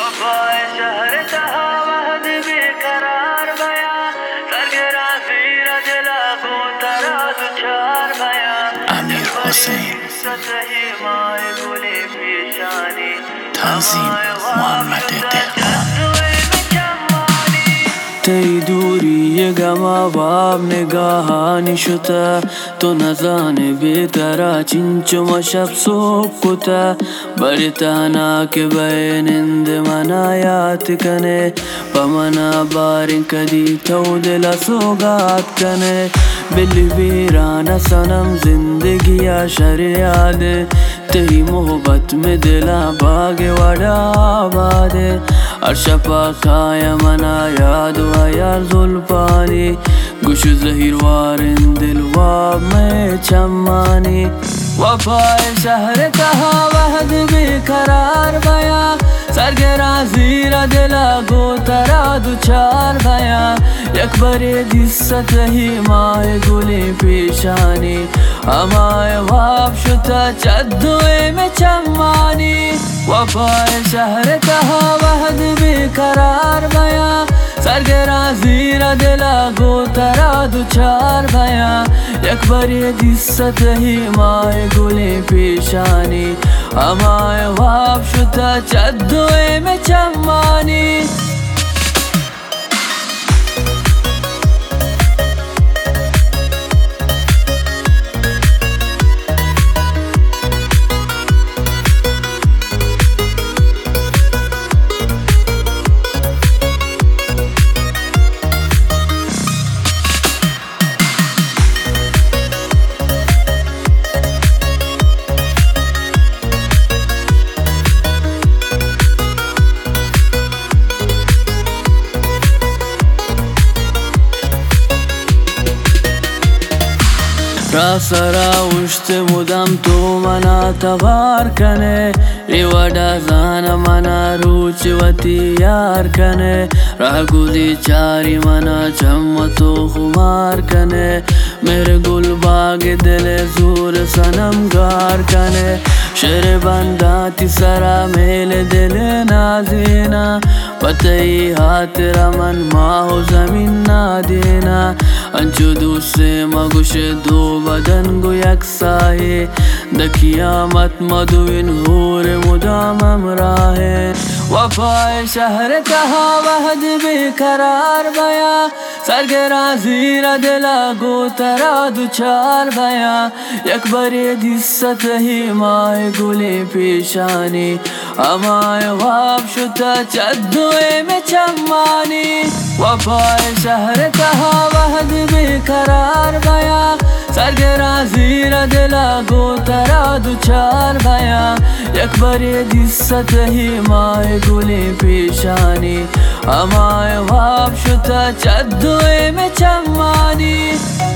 وفای شهر تها وحد بیقرار بیا سرگرا زیر دلا گوترا دوچار بیا امیر حسین تنظیم محمد دهقان تی دوری گما باب نگاهانی شده تو نزانه بیترا چنچم شب صبح کتا بری تانا که بینند من آیات کنه پا منا بارین کدی تو دل سوگات کنه بلی بیران سنم زندگی شریعت تی محبت میں دلا باغ وڑا آباد ارشپا کھایا منا یاد و یار زلفانی گوش زہیر وارن دل واب میں چمانی وفای شہر کہا وحد بیقرار بیا سرگرا زیر دلا گوترا دوچار بیا یک بری دست ہی ماہ گلی پیشانی ہمائے واب شتا چدوئے میں چمانی وفای شہر کہا وحد بیقرار بیا سرگرا زیر دلا گوترا دوچار بیا یک بری دست ہی ماہ گلی پیشانی ہمائے واب شتا چدوئے میں چمانی راسرا وشت مدام تو منا تبار کنه ریوڑا زان منا روچ وتی یار کنه راہ گلی چاری منا چم تو خمار کنه میرے گل باغ دل زور سنم گار کنه شر بنداتی سرا میل دل نازینا پتئی ہاتھ رمن ماہو زمین نہ دینا انچو دوسرے مگوش دو بدن گو یک ساہے دا قیامت مدوین ہور مدام امراہے وفای شہر کہا وحد بیقرار بیا سرگرا زیر دلا گوترا دوچار بیا یک بری دست ہی ماہ گلی پیشانی ہمائے واب شتا چدوئے میں چمانی وفای شہر کہا وحد بیقرار بیا سرگرا زیر دلا گوترا دوچار بیا یک بری دست ہی ماہ گلی پیشانی ہمائے واب شتا چدوئے میں چمانی